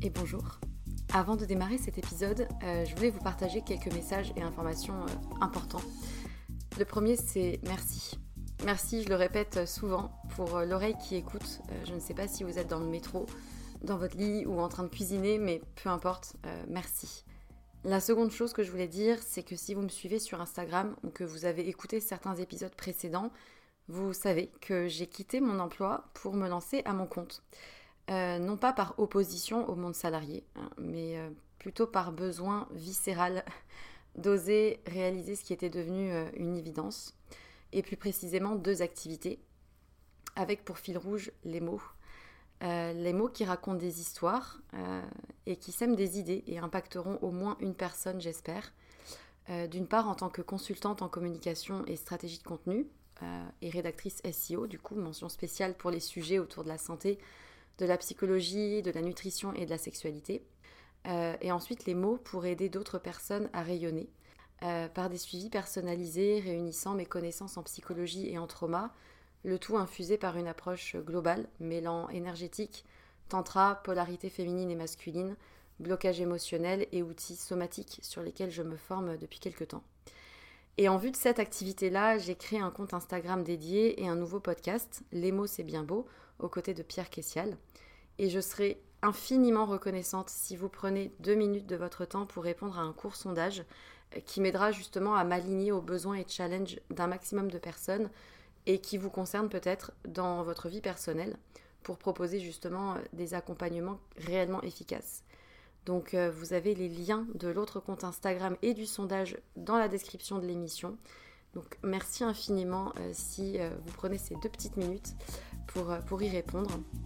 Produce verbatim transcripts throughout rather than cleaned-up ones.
et bonjour. Avant de démarrer cet épisode, euh, je voulais vous partager quelques messages et informations euh, importants. Le premier, c'est merci. Merci, je le répète souvent, pour euh, l'oreille qui écoute. Euh, je ne sais pas si vous êtes dans le métro, dans votre lit ou en train de cuisiner, mais peu importe, euh, merci. La seconde chose que je voulais dire, c'est que si vous me suivez sur Instagram ou que vous avez écouté certains épisodes précédents, vous savez que j'ai quitté mon emploi pour me lancer à mon compte. Euh, non pas par opposition au monde salarié, hein, mais euh, plutôt par besoin viscéral d'oser réaliser ce qui était devenu euh, une évidence, et plus précisément deux activités, avec pour fil rouge les mots. Euh, les mots qui racontent des histoires euh, et qui sèment des idées et impacteront au moins une personne, j'espère. Euh, d'une part, en tant que consultante en communication et stratégie de contenu, euh, et rédactrice S E O, du coup, mention spéciale pour les sujets autour de la santé, de la psychologie, de la nutrition et de la sexualité. Euh, et ensuite, les mots pour aider d'autres personnes à rayonner, euh, par des suivis personnalisés réunissant mes connaissances en psychologie et en trauma, le tout infusé par une approche globale, mêlant énergétique, tantra, polarité féminine et masculine, blocage émotionnel et outils somatiques sur lesquels je me forme depuis quelques temps. Et en vue de cette activité-là, j'ai créé un compte Instagram dédié et un nouveau podcast, Les mots c'est bien beau, aux côtés de Pierre Kessial. Et je serai infiniment reconnaissante si vous prenez deux minutes de votre temps pour répondre à un court sondage qui m'aidera justement à m'aligner aux besoins et challenges d'un maximum de personnes et qui vous concerne peut-être dans votre vie personnelle pour proposer justement des accompagnements réellement efficaces. Donc euh, vous avez les liens de l'autre compte Instagram et du sondage dans la description de l'émission. Donc merci infiniment euh, si euh, vous prenez ces deux petites minutes pour, euh, pour y répondre.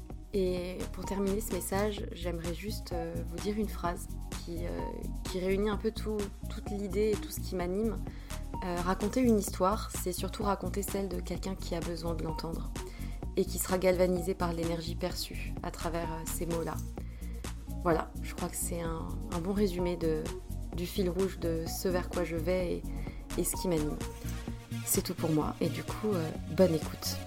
Et pour terminer ce message, j'aimerais juste euh, vous dire une phrase qui, euh, qui réunit un peu tout, toute l'idée et tout ce qui m'anime. Euh, raconter une histoire, c'est surtout raconter celle de quelqu'un qui a besoin de l'entendre et qui sera galvanisé par l'énergie perçue à travers euh, ces mots-là. Voilà, je crois que c'est un, un bon résumé de, du fil rouge de ce vers quoi je vais et, et ce qui m'anime. C'est tout pour moi et du coup, euh, bonne écoute.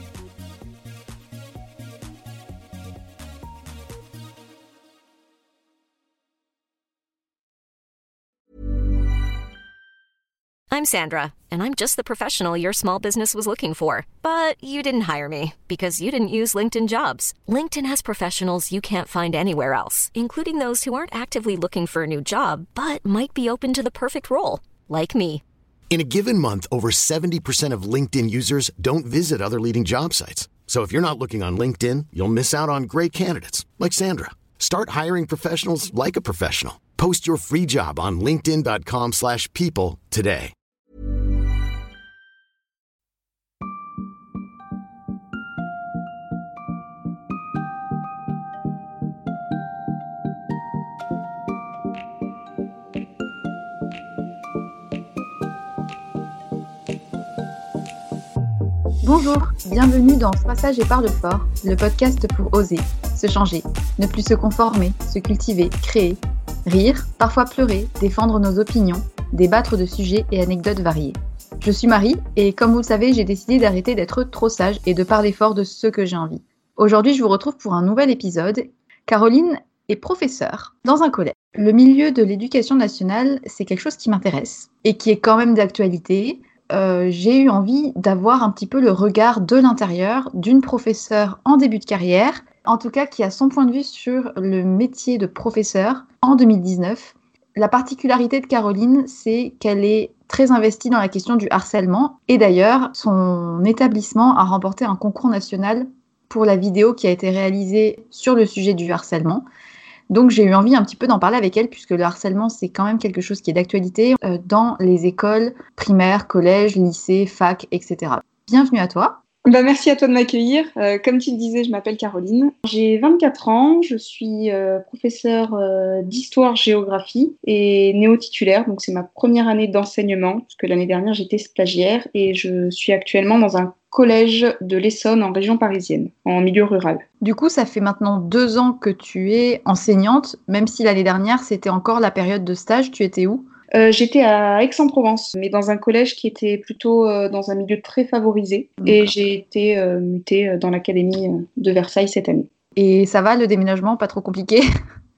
I'm Sandra, and I'm just the professional your small business was looking for. But you didn't hire me because you didn't use LinkedIn Jobs. LinkedIn has professionals you can't find anywhere else, including those who aren't actively looking for a new job, but might be open to the perfect role, like me. In a given month, over seventy percent of LinkedIn users don't visit other leading job sites. So if you're not looking on LinkedIn, you'll miss out on great candidates like Sandra. Start hiring professionals like a professional. Post your free job on linkedin dot com slash people today. Bonjour, bienvenue dans Passage et Parle Fort, le podcast pour oser, se changer, ne plus se conformer, se cultiver, créer, rire, parfois pleurer, défendre nos opinions, débattre de sujets et anecdotes variés. Je suis Marie et comme vous le savez, j'ai décidé d'arrêter d'être trop sage et de parler fort de ce que j'ai envie. Aujourd'hui, je vous retrouve pour un nouvel épisode. Caroline est professeure dans un collège. Le milieu de l'éducation nationale, c'est quelque chose qui m'intéresse et qui est quand même d'actualité. Euh, j'ai eu envie d'avoir un petit peu le regard de l'intérieur d'une professeure en début de carrière, en tout cas qui a son point de vue sur le métier de professeur en deux mille dix-neuf. La particularité de Caroline, c'est qu'elle est très investie dans la question du harcèlement et d'ailleurs, son établissement a remporté un concours national pour la vidéo qui a été réalisée sur le sujet du harcèlement. Donc j'ai eu envie un petit peu d'en parler avec elle puisque le harcèlement c'est quand même quelque chose qui est d'actualité euh, dans les écoles primaires, collèges, lycées, facs, et cetera. Bienvenue à toi. Bah, merci à toi de m'accueillir. Euh, comme tu le disais, je m'appelle Caroline. J'ai vingt-quatre ans, je suis euh, professeure euh, d'histoire-géographie et néo-titulaire, donc c'est ma première année d'enseignement, puisque l'année dernière j'étais stagiaire et je suis actuellement dans un collège de l'Essonne en région parisienne, en milieu rural. Du coup, ça fait maintenant deux ans que tu es enseignante, même si l'année dernière c'était encore la période de stage, tu étais où ? Euh, j'étais à Aix-en-Provence, mais dans un collège qui était plutôt euh, dans un milieu très favorisé. D'accord. Et j'ai été euh, mutée dans l'académie de Versailles cette année. Et ça va, le déménagement, pas trop compliqué ?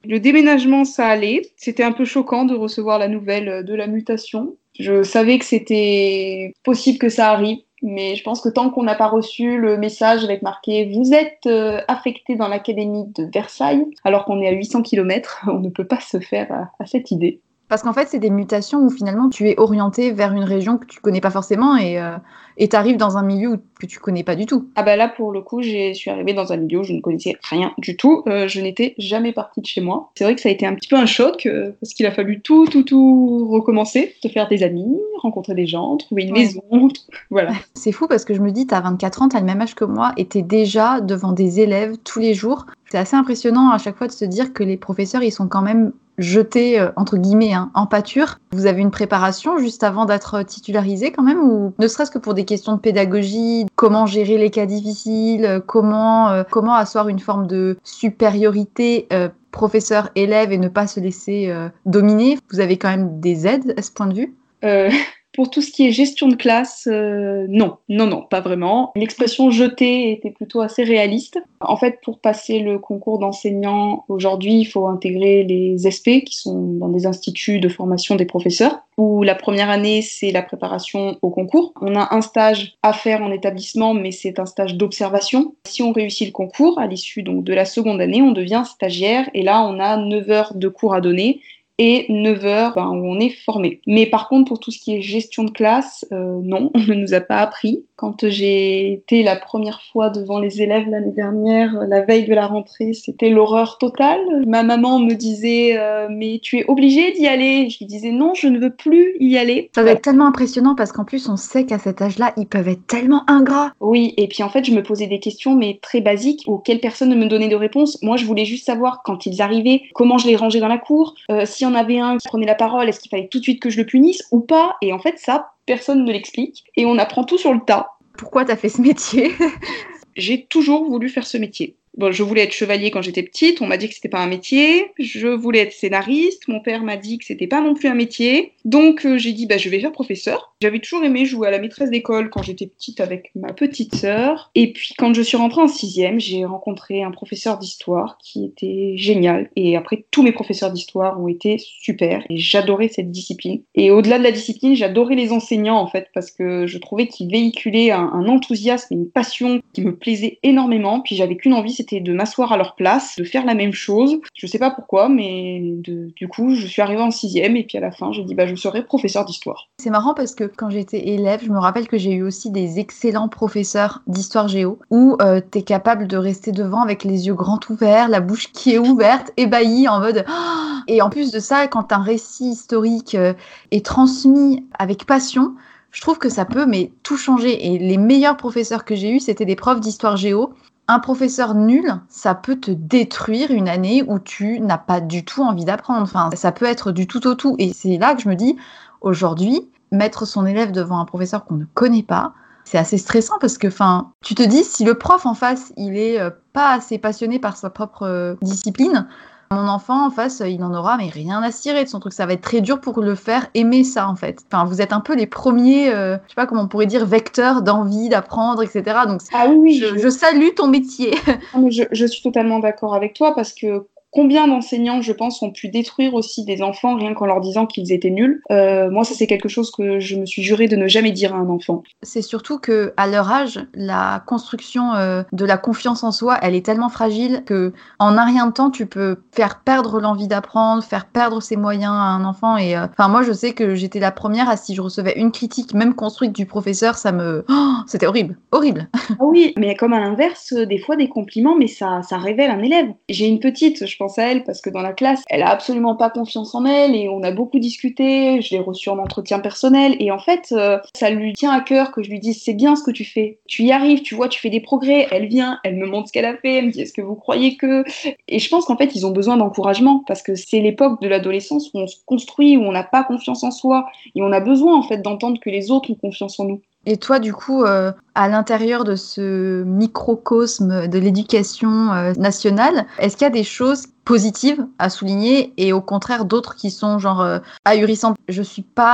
Le déménagement, ça allait. C'était un peu choquant de recevoir la nouvelle de la mutation. Je savais que c'était possible que ça arrive, mais je pense que tant qu'on n'a pas reçu le message avec marqué « Vous êtes euh, affecté dans l'académie de Versailles », alors qu'on est à huit cents kilomètres, on ne peut pas se faire à, à cette idée. Parce qu'en fait, c'est des mutations où finalement tu es orienté vers une région que tu connais pas forcément et euh, et t'arrives dans un milieu où, que tu connais pas du tout. Ah bah là, pour le coup, je suis arrivée dans un milieu où je ne connaissais rien du tout. Euh, je n'étais jamais partie de chez moi. C'est vrai que ça a été un petit peu un choc euh, parce qu'il a fallu tout, tout, tout recommencer, se faire des amis, rencontrer des gens, trouver une ouais. maison, voilà. C'est fou parce que je me dis, t'as vingt-quatre ans, t'as le même âge que moi et t'es déjà devant des élèves tous les jours. C'est assez impressionnant à chaque fois de se dire que les professeurs, ils sont quand même jetés, euh, entre guillemets, hein, en pâture. Vous avez une préparation juste avant d'être titularisé quand même, ou ne serait-ce que pour des questions de pédagogie, comment gérer les cas difficiles, comment, euh, comment asseoir une forme de supériorité euh, professeur-élève et ne pas se laisser euh, dominer. Vous avez quand même des aides à ce point de vue euh... Pour tout ce qui est gestion de classe, euh, non, non, non, pas vraiment. L'expression jeter était plutôt assez réaliste. En fait, pour passer le concours d'enseignant, aujourd'hui, il faut intégrer les S P, qui sont dans des instituts de formation des professeurs, où la première année, c'est la préparation au concours. On a un stage à faire en établissement, mais c'est un stage d'observation. Si on réussit le concours, à l'issue donc de la seconde année, on devient stagiaire, et là, on a neuf heures de cours à donner, et neuf heures ben, où on est formé. Mais par contre, pour tout ce qui est gestion de classe, euh, non, on ne nous a pas appris. Quand j'ai été la première fois devant les élèves l'année dernière, la veille de la rentrée, c'était l'horreur totale. Ma maman me disait euh, « mais tu es obligée d'y aller ». Je lui disais « non, je ne veux plus y aller ». Ça doit être tellement impressionnant parce qu'en plus, on sait qu'à cet âge-là, ils peuvent être tellement ingrats. Oui, et puis en fait, je me posais des questions, mais très basiques, auxquelles personne ne me donnait de réponse. Moi, je voulais juste savoir, quand ils arrivaient, comment je les rangeais dans la cour, euh, si on avait un qui prenait la parole, est-ce qu'il fallait tout de suite que je le punisse ou pas? Et en fait, ça, personne ne l'explique. Et on apprend tout sur le tas. Pourquoi t'as fait ce métier? J'ai toujours voulu faire ce métier. Bon, je voulais être chevalier quand j'étais petite, on m'a dit que c'était pas un métier. Je voulais être scénariste, mon père m'a dit que c'était pas non plus un métier. Donc euh, j'ai dit bah je vais faire professeur. J'avais toujours aimé jouer à la maîtresse d'école quand j'étais petite avec ma petite sœur. Et puis quand je suis rentrée en sixième, j'ai rencontré un professeur d'histoire qui était génial. Et après tous mes professeurs d'histoire ont été super. Et j'adorais cette discipline. Et au-delà de la discipline, j'adorais les enseignants en fait parce que je trouvais qu'ils véhiculaient un, un enthousiasme et une passion qui me plaisait énormément. Puis j'avais qu'une envie, c'était de m'asseoir à leur place, de faire la même chose. Je sais pas pourquoi, mais de, du coup, je suis arrivée en sixième et puis à la fin, j'ai dit bah je serai professeur d'histoire. C'est marrant parce que quand j'étais élève, je me rappelle que j'ai eu aussi des excellents professeurs d'histoire géo où euh, t'es capable de rester devant avec les yeux grands ouverts, la bouche qui est ouverte, ébahie en mode oh! Et en plus de ça, quand un récit historique euh, est transmis avec passion, je trouve que ça peut mais tout changer. Et les meilleurs professeurs que j'ai eus, c'était des profs d'histoire géo. Un professeur nul, ça peut te détruire une année où tu n'as pas du tout envie d'apprendre. Enfin, ça peut être du tout au tout. Et c'est là que je me dis, aujourd'hui, mettre son élève devant un professeur qu'on ne connaît pas, c'est assez stressant parce que, enfin, tu te dis, si le prof en face, il est euh, pas assez passionné par sa propre euh, discipline, mon enfant en face, il en aura mais rien à cirer de son truc. Ça va être très dur pour le faire aimer ça en fait. Enfin, vous êtes un peu les premiers, euh, je sais pas comment on pourrait dire, vecteurs d'envie d'apprendre, et cetera. Donc ah oui, oui, je, je... je salue ton métier. je, je suis totalement d'accord avec toi parce que combien d'enseignants, je pense, ont pu détruire aussi des enfants rien qu'en leur disant qu'ils étaient nuls. Euh, moi, ça, c'est quelque chose que je me suis juré de ne jamais dire à un enfant. C'est surtout qu'à leur âge, la construction euh, de la confiance en soi, elle est tellement fragile qu'en un rien de temps, tu peux faire perdre l'envie d'apprendre, faire perdre ses moyens à un enfant. Et enfin, euh, moi, je sais que j'étais la première à, si je recevais une critique, même construite du professeur, ça me... Oh, c'était horrible, horrible. Ah oui, mais comme à l'inverse, des fois, des compliments, mais ça, ça révèle un élève. J'ai une petite, je pense à elle parce que dans la classe, elle a absolument pas confiance en elle et on a beaucoup discuté, je l'ai reçue en entretien personnel et en fait, euh, ça lui tient à cœur que je lui dise c'est bien ce que tu fais, tu y arrives, tu vois, tu fais des progrès, elle vient, elle me montre ce qu'elle a fait, elle me dit est-ce que vous croyez que... Et je pense qu'en fait, ils ont besoin d'encouragement parce que c'est l'époque de l'adolescence où on se construit, où on n'a pas confiance en soi et on a besoin en fait d'entendre que les autres ont confiance en nous. Et toi, du coup, euh, à l'intérieur de ce microcosme de l'éducation euh, nationale, est-ce qu'il y a des choses positives à souligner et au contraire d'autres qui sont genre euh, ahurissantes? Je suis pas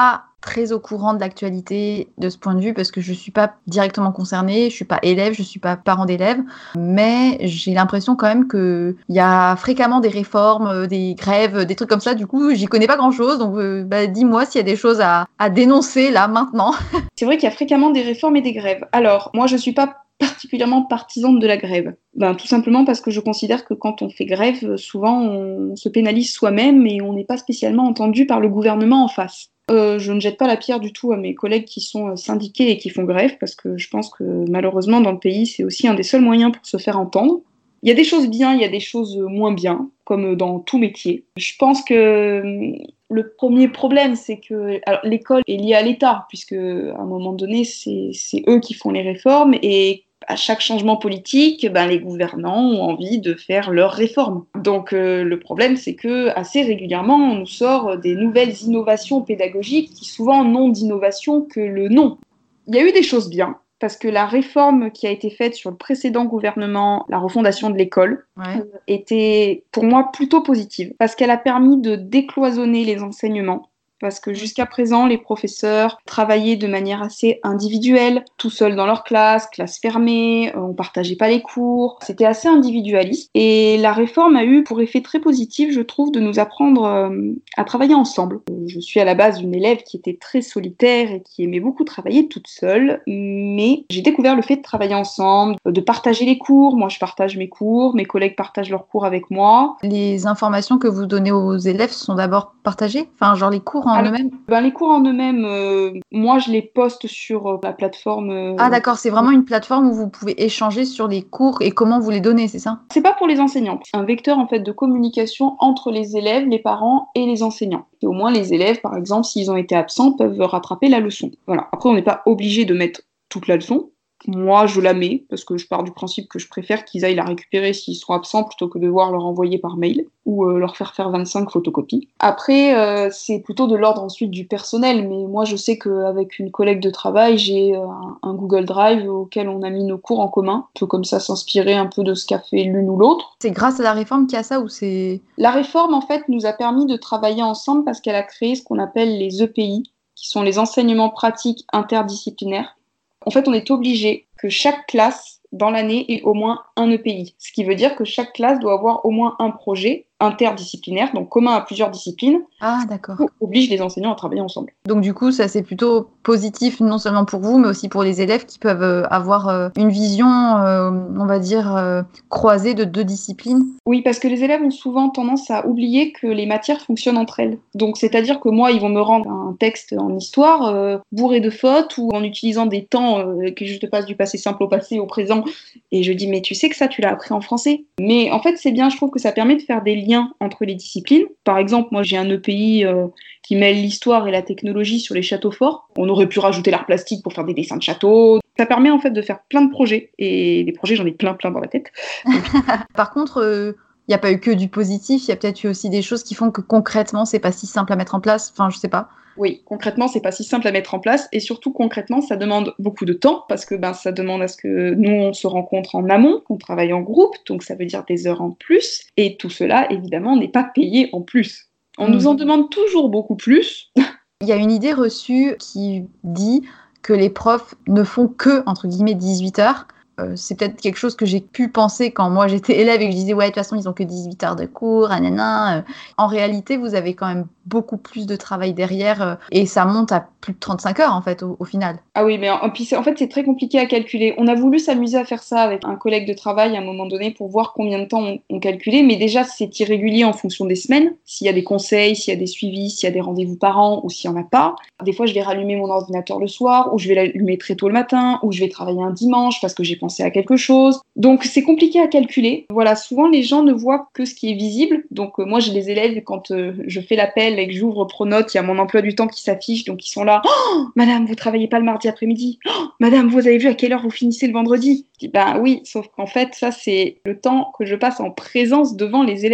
très au courant de l'actualité de ce point de vue parce que je ne suis pas directement concernée, je ne suis pas élève, je ne suis pas parent d'élève, mais j'ai l'impression quand même qu'il y a fréquemment des réformes, des grèves, des trucs comme ça. Du coup, j'y connais pas grand-chose, donc euh, bah, dis-moi s'il y a des choses à, à dénoncer là, maintenant. C'est vrai qu'il y a fréquemment des réformes et des grèves. Alors, moi, je ne suis pas particulièrement partisane de la grève. Ben, tout simplement parce que je considère que quand on fait grève, souvent on se pénalise soi-même et on n'est pas spécialement entendu par le gouvernement en face. Euh, je ne jette pas la pierre du tout à mes collègues qui sont syndiqués et qui font grève parce que je pense que malheureusement dans le pays c'est aussi un des seuls moyens pour se faire entendre. Il y a des choses bien, il y a des choses moins bien, comme dans tout métier. Je pense que le premier problème, c'est que alors, l'école est liée à l'État, puisque à un moment donné, c'est, c'est eux qui font les réformes, et à chaque changement politique, ben, les gouvernants ont envie de faire leurs réformes. Donc euh, le problème, c'est que assez régulièrement, on nous sort des nouvelles innovations pédagogiques qui souvent n'ont d'innovation que le nom. Il y a eu des choses bien, parce que la réforme qui a été faite sur le précédent gouvernement, la refondation de l'école, ouais. euh, était pour moi plutôt positive, parce qu'elle a permis de décloisonner les enseignements. Parce que jusqu'à présent, les professeurs travaillaient de manière assez individuelle, tout seuls dans leur classe, classe fermée, on ne partageait pas les cours, c'était assez individualiste. Et la réforme a eu pour effet très positif, je trouve, de nous apprendre euh, à travailler ensemble. Je suis à la base une élève qui était très solitaire et qui aimait beaucoup travailler toute seule, mais j'ai découvert le fait de travailler ensemble, de partager les cours. Moi, je partage mes cours, mes collègues partagent leurs cours avec moi. Les informations que vous donnez aux élèves sont d'abord partagées ? Enfin, genre les cours en Alors, eux-mêmes ? ben, les cours en eux-mêmes, euh, moi je les poste sur euh, la plateforme. Euh... Ah d'accord, c'est vraiment une plateforme où vous pouvez échanger sur les cours et comment vous les donnez, c'est ça ? C'est pas pour les enseignants, c'est un vecteur en fait de communication entre les élèves, les parents et les enseignants. Et au moins les élèves, par exemple, s'ils ont été absents, peuvent rattraper la leçon. Voilà. Après, on n'est pas obligé de mettre toute la leçon. Moi, je la mets parce que je pars du principe que je préfère qu'ils aillent la récupérer s'ils sont absents plutôt que de devoir leur envoyer par mail ou euh, leur faire faire vingt-cinq photocopies. Après, euh, c'est plutôt de l'ordre ensuite du personnel, mais moi, je sais qu'avec une collègue de travail, j'ai euh, un, un Google Drive auquel on a mis nos cours en commun. On peut comme ça s'inspirer un peu de ce qu'a fait l'une ou l'autre. C'est grâce à la réforme qu'il y a ça ou c'est... La réforme, en fait, nous a permis de travailler ensemble parce qu'elle a créé ce qu'on appelle les E P I, qui sont les enseignements pratiques interdisciplinaires. En fait, on est obligé que chaque classe dans l'année ait au moins un E P I. Ce qui veut dire que chaque classe doit avoir au moins un projet interdisciplinaire, donc commun à plusieurs disciplines, Ah d'accord. qui oblige les enseignants à travailler ensemble. Donc du coup, ça c'est plutôt positif, non seulement pour vous, mais aussi pour les élèves qui peuvent euh, avoir euh, une vision, euh, on va dire, euh, croisée de deux disciplines. Oui, parce que les élèves ont souvent tendance à oublier que les matières fonctionnent entre elles. Donc c'est-à-dire que moi, ils vont me rendre un texte en histoire euh, bourré de fautes ou en utilisant des temps euh, que je te passe du passé simple au passé, au présent, et je dis mais tu sais que ça, tu l'as appris en français. Mais en fait, c'est bien, je trouve que ça permet de faire des liens entre les disciplines. Par exemple, moi j'ai un E P I euh, qui mêle l'histoire et la technologie sur les châteaux forts. On aurait pu rajouter l'art plastique pour faire des dessins de châteaux. Ça permet en fait de faire plein de projets. Et des projets, j'en ai plein plein dans la tête. Donc... Par contre, il euh, n'y a pas eu que du positif, il y a peut-être eu aussi des choses qui font que concrètement, c'est pas si simple à mettre en place. Enfin, je sais pas. Oui, concrètement, c'est pas si simple à mettre en place et surtout concrètement, ça demande beaucoup de temps parce que ben ça demande à ce que nous on se rencontre en amont, qu'on travaille en groupe, donc ça veut dire des heures en plus et tout cela évidemment n'est pas payé en plus. On mmh. nous en demande toujours beaucoup plus. Il y a une idée reçue qui dit que les profs ne font que entre guillemets dix-huit heures. Euh, c'est peut-être quelque chose que j'ai pu penser quand moi j'étais élève et que je disais ouais de toute façon ils ont que dix-huit heures de cours, nanana. En réalité vous avez quand même beaucoup plus de travail derrière euh, et ça monte à plus de trente-cinq heures en fait au, au final. Ah oui mais en, puis en fait c'est très compliqué à calculer. On a voulu s'amuser à faire ça avec un collègue de travail à un moment donné pour voir combien de temps on, on calculait, mais déjà c'est irrégulier en fonction des semaines, s'il y a des conseils, s'il y a des suivis, s'il y a des rendez-vous parents ou s'il n'y en a pas. Des fois je vais rallumer mon ordinateur le soir ou je vais l'allumer très tôt le matin ou je vais travailler un dimanche parce que j'ai pensé à quelque chose. Donc c'est compliqué à calculer. Voilà, souvent les gens ne voient que ce qui est visible. Donc euh, moi j'ai des élèves quand euh, je fais l'appel et que j'ouvre Pronote, il y a mon emploi du temps qui s'affiche, donc ils sont là. Oh, madame, vous travaillez pas le mardi après-midi. Oh, madame, vous avez vu à quelle heure vous finissez le vendredi? Je dis ben oui, sauf qu'en fait ça c'est le temps que je passe en présence devant les élèves.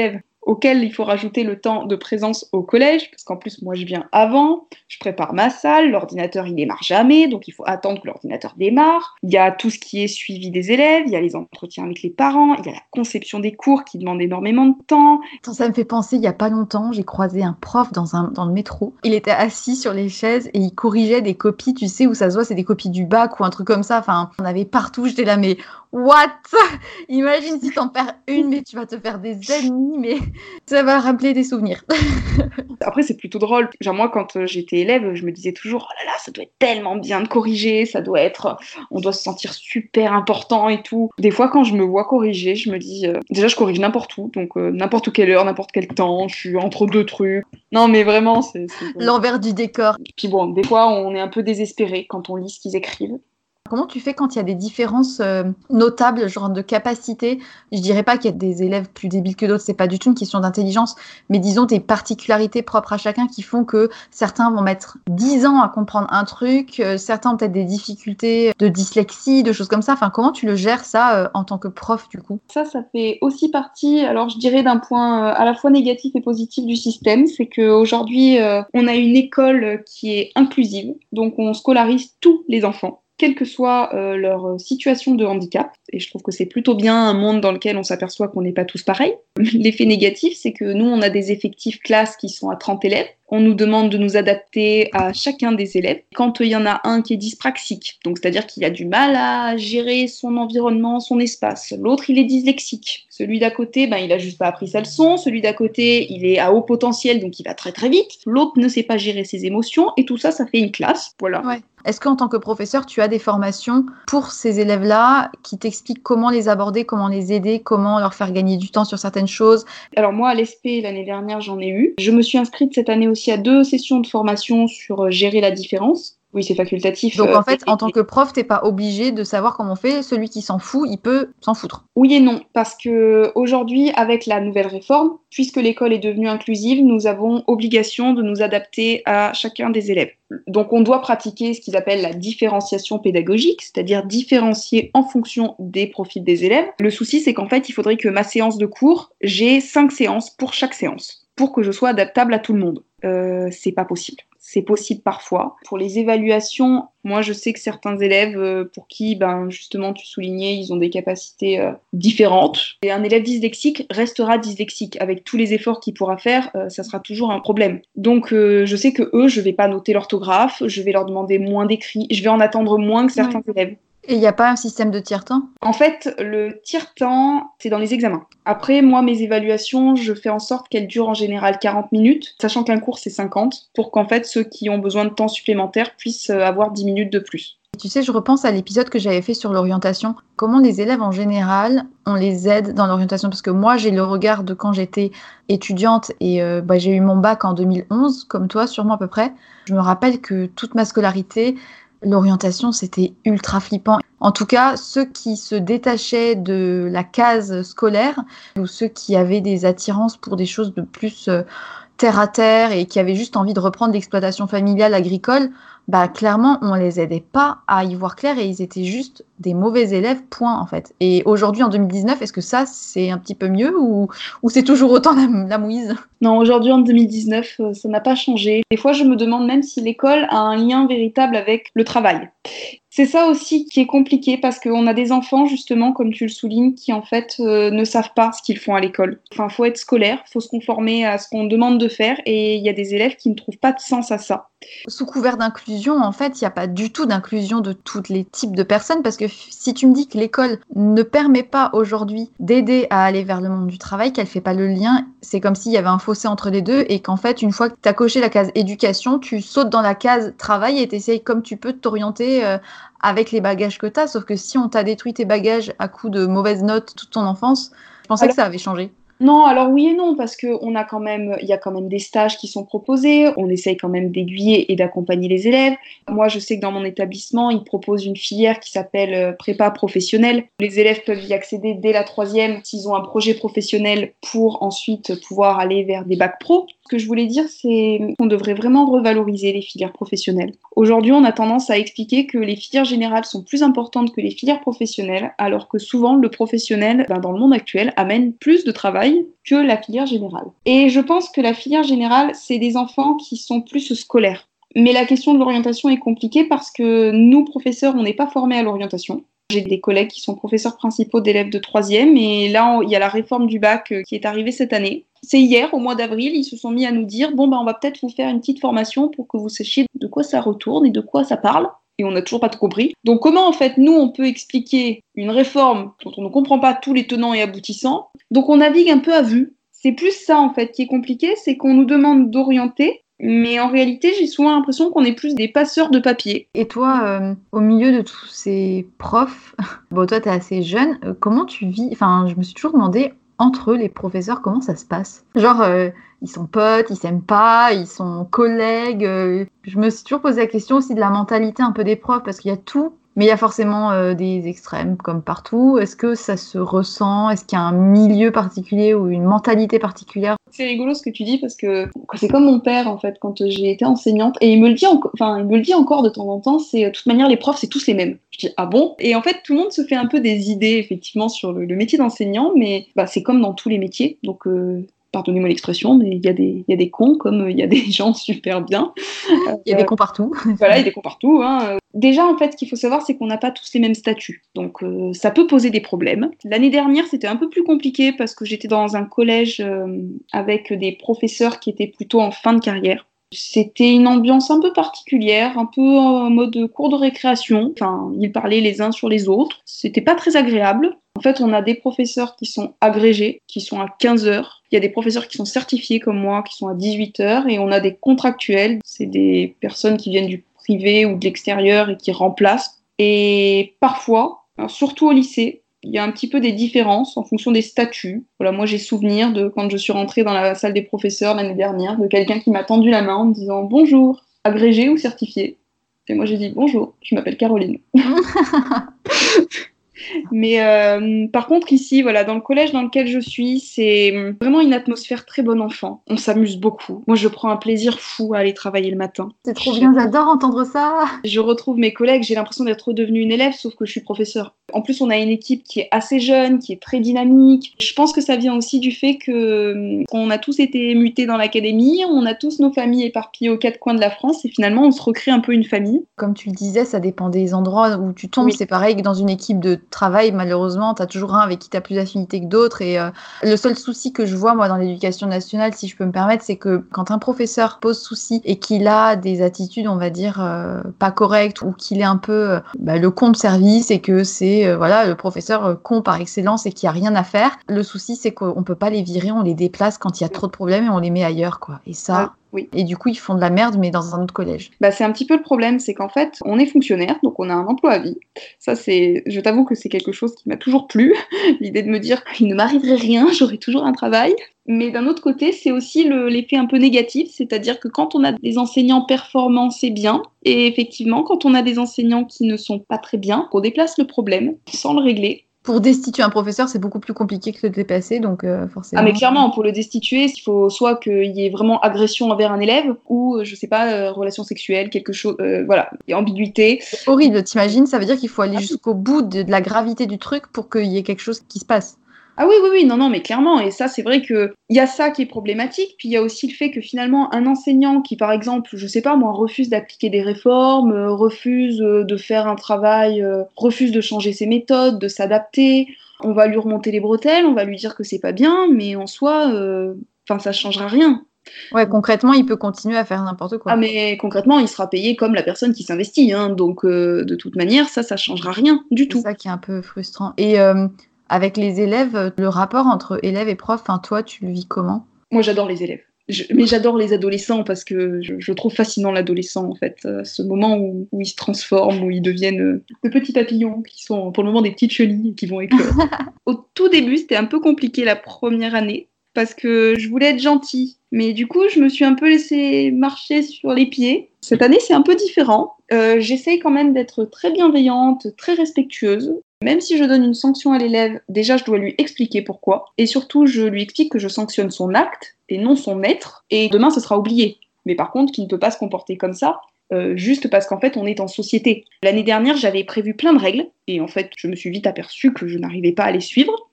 auquel il faut rajouter le temps de présence au collège, parce qu'en plus, moi, je viens avant, je prépare ma salle, l'ordinateur, il démarre jamais, donc il faut attendre que l'ordinateur démarre. Il y a tout ce qui est suivi des élèves, il y a les entretiens avec les parents, il y a la conception des cours qui demande énormément de temps. Attends, ça me fait penser, il y a pas longtemps, j'ai croisé un prof dans, un, dans le métro. Il était assis sur les chaises et il corrigeait des copies, tu sais, où ça se voit, c'est des copies du bac ou un truc comme ça. Enfin, on avait partout, j'étais là, mais what? Imagine si t'en perds une, mais tu vas te faire des ennemis, mais ça va rappeler des souvenirs. Après, c'est plutôt drôle. Genre, moi, quand j'étais élève, je me disais toujours, oh là là, ça doit être tellement bien de corriger, ça doit être, on doit se sentir super important et tout. Des fois, quand je me vois corriger, je me dis, euh, déjà, je corrige n'importe où, donc euh, n'importe quelle heure, n'importe quel temps, je suis entre deux trucs. Non, mais vraiment, c'est... c'est... L'envers du décor. Puis bon, des fois, on est un peu désespéré quand on lit ce qu'ils écrivent. Comment tu fais quand il y a des différences euh, notables, genre de capacité? Je dirais pas qu'il y a des élèves plus débiles que d'autres, c'est pas du tout une question d'intelligence, mais disons des particularités propres à chacun qui font que certains vont mettre dix ans à comprendre un truc, euh, certains ont peut-être des difficultés de dyslexie, de choses comme ça. Enfin, comment tu le gères ça euh, en tant que prof du coup? Ça, ça fait aussi partie, alors je dirais d'un point euh, à la fois négatif et positif du système, c'est qu'aujourd'hui, euh, on a une école qui est inclusive, donc on scolarise tous les enfants, quelle que soit euh, leur situation de handicap. Et je trouve que c'est plutôt bien un monde dans lequel on s'aperçoit qu'on n'est pas tous pareils. L'effet négatif, c'est que nous, on a des effectifs classes qui sont à trente élèves. On nous demande de nous adapter à chacun des élèves. Quand il y en a un qui est dyspraxique, donc c'est-à-dire qu'il a du mal à gérer son environnement, son espace. L'autre, il est dyslexique. Celui d'à côté, ben, il n'a juste pas appris sa leçon. Celui d'à côté, il est à haut potentiel, donc il va très très vite. L'autre ne sait pas gérer ses émotions. Et tout ça, ça fait une classe. Voilà. Ouais. Est-ce qu'en tant que professeur, tu as des formations pour ces élèves-là qui t'expliquent comment les aborder, comment les aider, comment leur faire gagner du temps sur certaines choses? Alors moi, à l'E S P, l'année dernière, j'en ai eu. Je me suis inscrite cette année aussi à deux sessions de formation sur euh, gérer la différence. Oui, c'est facultatif. Donc, en fait, euh, en tant que prof, t'es pas obligé de savoir comment on fait. Celui qui s'en fout, il peut s'en foutre. Oui et non, parce que aujourd'hui, avec la nouvelle réforme, puisque l'école est devenue inclusive, nous avons obligation de nous adapter à chacun des élèves. Donc, on doit pratiquer ce qu'ils appellent la différenciation pédagogique, c'est-à-dire différencier en fonction des profils des élèves. Le souci, c'est qu'en fait, il faudrait que ma séance de cours, j'ai cinq séances pour chaque séance, pour que je sois adaptable à tout le monde. Euh, c'est pas possible. C'est possible parfois. Pour les évaluations, moi je sais que certains élèves euh, pour qui, ben, justement, tu soulignais, ils ont des capacités euh, différentes. Et un élève dyslexique restera dyslexique. Avec tous les efforts qu'il pourra faire, euh, ça sera toujours un problème. Donc euh, je sais que eux, je vais pas noter l'orthographe, je vais leur demander moins d'écrit, je vais en attendre moins que certains Ouais. élèves. Et il n'y a pas un système de tiers-temps? En fait, le tiers-temps, c'est dans les examens. Après, moi, mes évaluations, je fais en sorte qu'elles durent en général quarante minutes, sachant qu'un cours, c'est cinquante, pour qu'en fait, ceux qui ont besoin de temps supplémentaire puissent avoir dix minutes de plus. Tu sais, je repense à l'épisode que j'avais fait sur l'orientation. Comment les élèves, en général, on les aide dans l'orientation? Parce que moi, j'ai le regard de quand j'étais étudiante et euh, bah, j'ai eu mon bac en deux mille onze, comme toi, sûrement à peu près. Je me rappelle que toute ma scolarité, l'orientation, c'était ultra flippant. En tout cas, ceux qui se détachaient de la case scolaire ou ceux qui avaient des attirances pour des choses de plus euh, terre à terre et qui avaient juste envie de reprendre l'exploitation familiale agricole, bah clairement, on les aidait pas à y voir clair et ils étaient juste des mauvais élèves, point en fait. Et aujourd'hui, en deux mille dix-neuf, est-ce que ça, c'est un petit peu mieux ou, ou c'est toujours autant la, la mouise? Non, aujourd'hui, en deux mille dix-neuf, ça n'a pas changé. Des fois, je me demande même si l'école a un lien véritable avec le travail. C'est ça aussi qui est compliqué parce qu'on a des enfants, justement, comme tu le soulignes, qui en fait euh, ne savent pas ce qu'ils font à l'école. Enfin, il faut être scolaire, il faut se conformer à ce qu'on demande de faire et il y a des élèves qui ne trouvent pas de sens à ça. Sous couvert d'inclusion, en fait, il n'y a pas du tout d'inclusion de tous les types de personnes parce que si tu me dis que l'école ne permet pas aujourd'hui d'aider à aller vers le monde du travail, qu'elle ne fait pas le lien, c'est comme s'il y avait un fossé entre les deux et qu'en fait, une fois que tu as coché la case éducation, tu sautes dans la case travail et tu essayes comme tu peux de t'orienter euh, avec les bagages que tu as. Sauf que si on t'a détruit tes bagages à coup de mauvaises notes toute ton enfance, je pensais Alors... que ça avait changé. Non, alors oui et non, parce qu'on a quand même, il y a quand même des stages qui sont proposés, on essaye quand même d'aiguiller et d'accompagner les élèves. Moi, je sais que dans mon établissement, ils proposent une filière qui s'appelle prépa professionnelle. Les élèves peuvent y accéder dès la troisième s'ils ont un projet professionnel pour ensuite pouvoir aller vers des bacs pro. Ce que je voulais dire, c'est qu'on devrait vraiment revaloriser les filières professionnelles. Aujourd'hui, on a tendance à expliquer que les filières générales sont plus importantes que les filières professionnelles, alors que souvent, le professionnel, ben, dans le monde actuel, amène plus de travail travail que la filière générale. Et je pense que la filière générale, c'est des enfants qui sont plus scolaires. Mais la question de l'orientation est compliquée parce que nous, professeurs, on n'est pas formés à l'orientation. J'ai des collègues qui sont professeurs principaux d'élèves de troisième et là, il y a la réforme du bac qui est arrivée cette année. C'est hier, au mois d'avril, ils se sont mis à nous dire « Bon, ben, on va peut-être vous faire une petite formation pour que vous sachiez de quoi ça retourne et de quoi ça parle. » Et on n'a toujours pas tout compris. Donc comment, en fait, nous, on peut expliquer une réforme dont on ne comprend pas tous les tenants et aboutissants? Donc on navigue un peu à vue. C'est plus ça, en fait, qui est compliqué, c'est qu'on nous demande d'orienter. Mais en réalité, j'ai souvent l'impression qu'on est plus des passeurs de papier. Et toi, euh, au milieu de tous ces profs, bon, toi, t'es assez jeune, euh, comment tu vis? Enfin, je me suis toujours demandé, entre eux, les professeurs, comment ça se passe? Genre, euh, ils sont potes, ils s'aiment pas, ils sont collègues. Euh, je me suis toujours posé la question aussi de la mentalité un peu des profs, parce qu'il y a tout, mais il y a forcément euh, des extrêmes, comme partout. Est-ce que ça se ressent? Est-ce qu'il y a un milieu particulier ou une mentalité particulière? C'est rigolo ce que tu dis parce que c'est comme mon père en fait quand j'ai été enseignante et il me le dit encore, enfin il me le dit encore de temps en temps. C'est de toute manière les profs c'est tous les mêmes. Je dis ah bon? Et en fait tout le monde se fait un peu des idées effectivement sur le, le métier d'enseignant, mais bah, c'est comme dans tous les métiers. Donc euh, pardonnez-moi l'expression, mais il y a des il y a des cons comme il y a des gens super bien. Il y a des cons partout. Voilà, il y a des cons partout. Hein. Déjà, en fait, ce qu'il faut savoir, c'est qu'on n'a pas tous les mêmes statuts. Donc, euh, ça peut poser des problèmes. L'année dernière, c'était un peu plus compliqué parce que j'étais dans un collège euh, avec des professeurs qui étaient plutôt en fin de carrière. C'était une ambiance un peu particulière, un peu en mode cours de récréation. Enfin, ils parlaient les uns sur les autres. C'était pas très agréable. En fait, on a des professeurs qui sont agrégés, qui sont à quinze heures. Il y a des professeurs qui sont certifiés comme moi, qui sont à dix-huit heures. Et on a des contractuels. C'est des personnes qui viennent du privé ou de l'extérieur et qui remplacent. Et parfois, alors surtout au lycée, il y a un petit peu des différences en fonction des statuts. Voilà, moi j'ai souvenir de quand je suis rentrée dans la salle des professeurs l'année dernière, de quelqu'un qui m'a tendu la main en me disant « Bonjour, agrégé ou certifié ?» Et moi j'ai dit « Bonjour, je m'appelle Caroline. » Mais euh, par contre ici, voilà, dans le collège dans lequel je suis, c'est vraiment une atmosphère très bon enfant. On s'amuse beaucoup. Moi, je prends un plaisir fou à aller travailler le matin. C'est trop bien, j'adore entendre ça. Je retrouve mes collègues, j'ai l'impression d'être redevenue une élève, sauf que je suis professeure. En plus, on a une équipe qui est assez jeune, qui est très dynamique. Je pense que ça vient aussi du fait que on a tous été mutés dans l'académie, on a tous nos familles éparpillées aux quatre coins de la France, et finalement, on se recrée un peu une famille. Comme tu le disais, ça dépend des endroits où tu tombes. Oui. C'est pareil que dans une équipe de travail, malheureusement, tu as toujours un avec qui tu as plus d'affinité que d'autres. Et euh, le seul souci que je vois, moi, dans l'éducation nationale, si je peux me permettre, c'est que quand un professeur pose souci et qu'il a des attitudes, on va dire, euh, pas correctes, ou qu'il est un peu euh, bah, le con de service et que c'est euh, voilà, le professeur euh, con par excellence et qu'il n'y a rien à faire, le souci, c'est qu'on ne peut pas les virer, on les déplace quand il y a trop de problèmes et on les met ailleurs, quoi. Et ça... Ah. Oui. Et du coup, ils font de la merde, mais dans un autre collège. Bah, c'est un petit peu le problème, c'est qu'en fait, on est fonctionnaire, donc on a un emploi à vie. Ça, c'est, je t'avoue que c'est quelque chose qui m'a toujours plu, l'idée de me dire qu'il ne m'arriverait rien, j'aurais toujours un travail. Mais d'un autre côté, c'est aussi le, l'effet un peu négatif, c'est-à-dire que quand on a des enseignants performants, c'est bien. Et effectivement, quand on a des enseignants qui ne sont pas très bien, on déplace le problème sans le régler. Pour destituer un professeur, c'est beaucoup plus compliqué que le dépasser, donc euh, forcément... Ah mais clairement, pour le destituer, il faut soit qu'il y ait vraiment agression envers un élève, ou, je sais pas, euh, relation sexuelle, quelque chose... Euh, voilà, et ambiguïté. C'est horrible, t'imagines? Ça veut dire qu'il faut aller jusqu'au bout de, de la gravité du truc pour qu'il y ait quelque chose qui se passe. Ah oui, oui, oui, non, non, mais clairement, et ça, c'est vrai qu'il y a ça qui est problématique, puis il y a aussi le fait que finalement, un enseignant qui, par exemple, je sais pas, moi, refuse d'appliquer des réformes, euh, refuse euh, de faire un travail, euh, refuse de changer ses méthodes, de s'adapter, on va lui remonter les bretelles, on va lui dire que c'est pas bien, mais en soi, enfin, euh, ça changera rien. Ouais, concrètement, il peut continuer à faire n'importe quoi. Ah, mais concrètement, il sera payé comme la personne qui s'investit, hein, donc euh, de toute manière, ça, ça changera rien du tout. C'est ça qui est un peu frustrant. Et... Euh... Avec les élèves, le rapport entre élèves et profs, enfin, toi, tu le vis comment? Moi, j'adore les élèves. Je, mais j'adore les adolescents parce que je, je trouve fascinant l'adolescent, en fait. Euh, ce moment où, où ils se transforment, où ils deviennent euh, de petits papillons qui sont pour le moment des petites chenilles et qui vont éclore. Au tout début, c'était un peu compliqué la première année parce que je voulais être gentille. Mais du coup, je me suis un peu laissée marcher sur les pieds. Cette année, c'est un peu différent. Euh, j'essaye quand même d'être très bienveillante, très respectueuse. Même si je donne une sanction à l'élève, déjà je dois lui expliquer pourquoi. Et surtout, je lui explique que je sanctionne son acte et non son maître. Et demain, ce sera oublié. Mais par contre, qu'il ne peut pas se comporter comme ça, euh, juste parce qu'en fait, on est en société. L'année dernière, j'avais prévu plein de règles. Et en fait, je me suis vite aperçue que je n'arrivais pas à les suivre.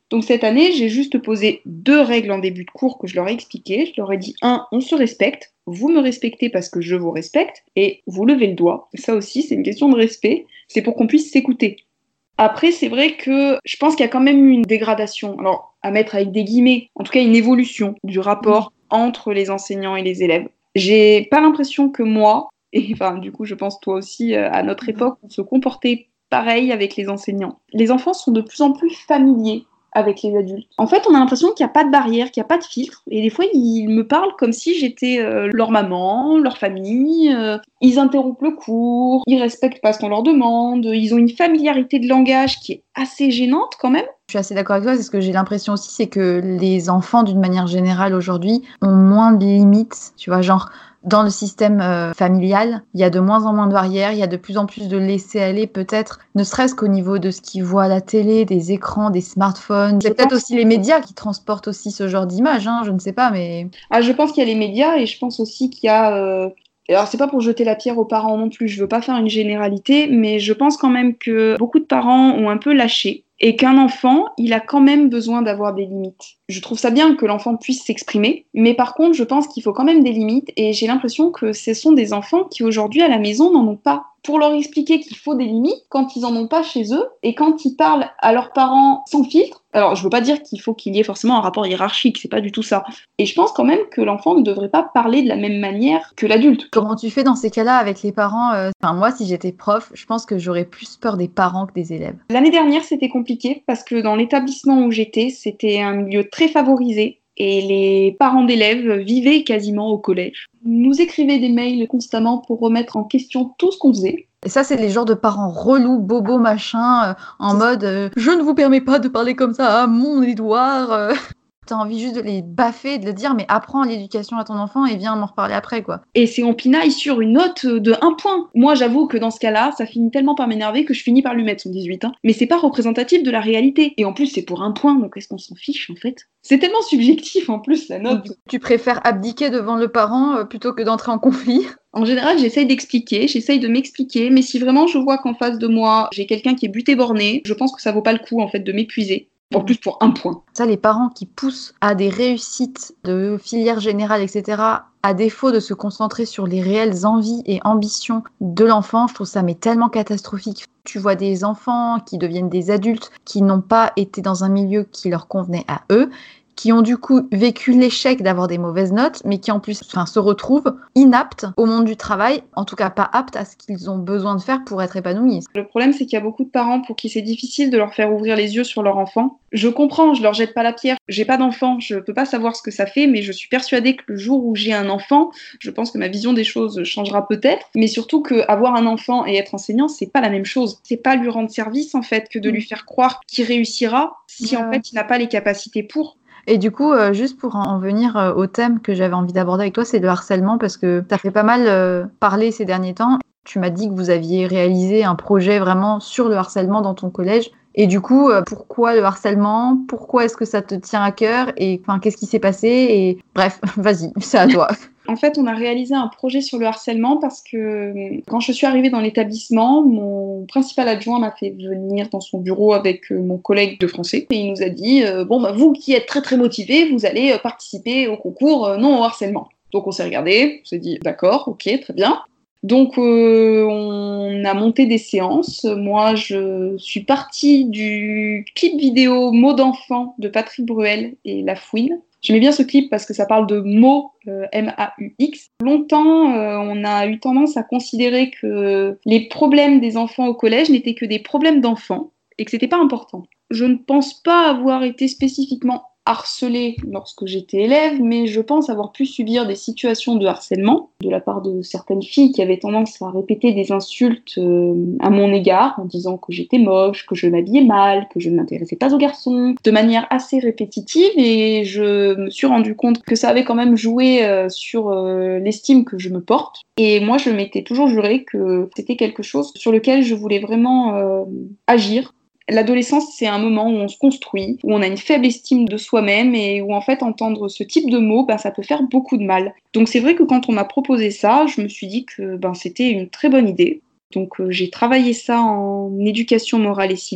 Donc cette année, j'ai juste posé deux règles en début de cours que je leur ai expliquées. Je leur ai dit, un, on se respecte, vous me respectez parce que je vous respecte, et vous levez le doigt. Ça aussi, c'est une question de respect, c'est pour qu'on puisse s'écouter. Après, c'est vrai que je pense qu'il y a quand même eu une dégradation, alors à mettre avec des guillemets, en tout cas une évolution du rapport entre les enseignants et les élèves. J'ai pas l'impression que moi, et enfin du coup je pense toi aussi, euh, à notre époque, on se comportait pareil avec les enseignants. Les enfants sont de plus en plus familiers avec les adultes. En fait, on a l'impression qu'il n'y a pas de barrière, qu'il n'y a pas de filtre. Et des fois, ils me parlent comme si j'étais euh, leur maman, leur famille. Euh, ils interrompent le cours, ils respectent pas ce qu'on leur demande. Ils ont une familiarité de langage qui est assez gênante quand même. Je suis assez d'accord avec toi, c'est ce que j'ai l'impression aussi, c'est que les enfants, d'une manière générale aujourd'hui, ont moins de limites, tu vois, genre dans le système euh, familial, il y a de moins en moins de barrières, il y a de plus en plus de laisser-aller peut-être, ne serait-ce qu'au niveau de ce qu'ils voient à la télé, des écrans, des smartphones. C'est peut-être aussi les médias qui transportent aussi ce genre d'image, hein, je ne sais pas, mais... Ah, je pense qu'il y a les médias et je pense aussi qu'il y a... Euh... Alors, c'est pas pour jeter la pierre aux parents non plus, je veux pas faire une généralité, mais je pense quand même que beaucoup de parents ont un peu lâché et qu'un enfant, il a quand même besoin d'avoir des limites. Je trouve ça bien que l'enfant puisse s'exprimer, mais par contre, je pense qu'il faut quand même des limites et j'ai l'impression que ce sont des enfants qui aujourd'hui à la maison n'en ont pas. Pour leur expliquer qu'il faut des limites quand ils en ont pas chez eux et quand ils parlent à leurs parents sans filtre. Alors, je veux pas dire qu'il faut qu'il y ait forcément un rapport hiérarchique, c'est pas du tout ça. Et je pense quand même que l'enfant ne devrait pas parler de la même manière que l'adulte. Comment tu fais dans ces cas-là avec les parents euh... Enfin, moi, si j'étais prof, je pense que j'aurais plus peur des parents que des élèves. L'année dernière, c'était compliqué parce que dans l'établissement où j'étais, c'était un milieu très favorisé. Et les parents d'élèves vivaient quasiment au collège. Ils nous écrivaient des mails constamment pour remettre en question tout ce qu'on faisait. Et ça, c'est les genres de parents relous, bobos, machin, euh, en mode euh, « Je ne vous permets pas de parler comme ça à mon Édouard euh. ». T'as envie juste de les baffer, de leur dire « Mais apprends l'éducation à ton enfant et viens m'en reparler après, quoi. » Et c'est on pinaille sur une note de un point. Moi, j'avoue que dans ce cas-là, ça finit tellement par m'énerver que je finis par lui mettre son dix-huit. Hein. Mais c'est pas représentatif de la réalité. Et en plus, c'est pour un point, donc est-ce qu'on s'en fiche, en fait ? C'est tellement subjectif, en plus, la note. Donc, tu préfères abdiquer devant le parent euh, plutôt que d'entrer en conflit ? En général, j'essaye d'expliquer, j'essaye de m'expliquer, mais si vraiment je vois qu'en face de moi, j'ai quelqu'un qui est buté-borné, je pense que ça vaut pas le coup, en fait, de m'épuiser. En plus pour un point. Ça, les parents qui poussent à des réussites de filière générale, et cetera, à défaut de se concentrer sur les réelles envies et ambitions de l'enfant, je trouve ça mais tellement catastrophique. Tu vois des enfants qui deviennent des adultes, qui n'ont pas été dans un milieu qui leur convenait à eux, qui ont du coup vécu l'échec d'avoir des mauvaises notes, mais qui en plus enfin, se retrouvent inaptes au monde du travail, en tout cas pas aptes à ce qu'ils ont besoin de faire pour être épanouis. Le problème, c'est qu'il y a beaucoup de parents pour qui c'est difficile de leur faire ouvrir les yeux sur leur enfant. Je comprends, je leur jette pas la pierre. J'ai pas d'enfant, je peux pas savoir ce que ça fait, mais je suis persuadée que le jour où j'ai un enfant, je pense que ma vision des choses changera peut-être, mais surtout qu'avoir un enfant et être enseignant, c'est pas la même chose. C'est pas lui rendre service, en fait, que de lui faire croire qu'il réussira si, ouais. en fait, il n'a pas les capacités pour. Et du coup, euh, juste pour en venir euh, au thème que j'avais envie d'aborder avec toi, c'est le harcèlement, parce que ça fait pas mal euh, parler ces derniers temps. Tu m'as dit que vous aviez réalisé un projet vraiment sur le harcèlement dans ton collège. Et du coup, euh, pourquoi le harcèlement ? Pourquoi est-ce que ça te tient à cœur ? Et enfin, qu'est-ce qui s'est passé ? Et bref, vas-y, c'est à toi. En fait, on a réalisé un projet sur le harcèlement parce que quand je suis arrivée dans l'établissement, mon principal adjoint m'a fait venir dans son bureau avec mon collègue de français et il nous a dit euh, « Bon, bah, vous qui êtes très très motivés, vous allez participer au concours euh, non au harcèlement ». Donc on s'est regardé, on s'est dit « D'accord, ok, très bien ». Donc euh, on a monté des séances. Moi, je suis partie du clip vidéo Mots d'enfant de Patrick Bruel et La Fouine. J'aimais bien ce clip parce que ça parle de mots, euh, M A U X. Longtemps, euh, on a eu tendance à considérer que les problèmes des enfants au collège n'étaient que des problèmes d'enfants et que c'était pas important. Je ne pense pas avoir été spécifiquement harcelée lorsque j'étais élève, mais je pense avoir pu subir des situations de harcèlement de la part de certaines filles qui avaient tendance à répéter des insultes euh, à mon égard en disant que j'étais moche, que je m'habillais mal, que je ne m'intéressais pas aux garçons, de manière assez répétitive, et je me suis rendu compte que ça avait quand même joué euh, sur euh, l'estime que je me porte. Et moi, je m'étais toujours juré que c'était quelque chose sur lequel je voulais vraiment euh, agir. L'adolescence, c'est un moment où on se construit, où on a une faible estime de soi-même et où en fait entendre ce type de mots, ben, ça peut faire beaucoup de mal. Donc c'est vrai que quand on m'a proposé ça, je me suis dit que ben, c'était une très bonne idée. Donc euh, j'ai travaillé ça en éducation morale et civique.